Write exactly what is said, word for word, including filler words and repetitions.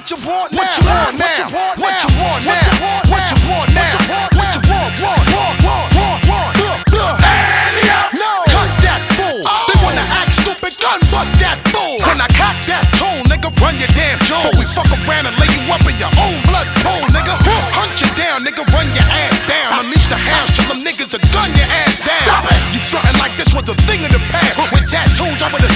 What you want now? What you want now? What you want now? What you want now? What you want? Want? Want? Want? Want? Want? No. Cut that fool. They wanna act stupid, gun butt that fool. When I cock that tool, nigga, run your damn jaw. Before we fuck around and lay you up in your own blood pool, nigga. Hunt you down, nigga, run your ass down. Unleash the hounds till them niggas will gun your ass down. You frontin' like this was a thing of the past. With tattoos over the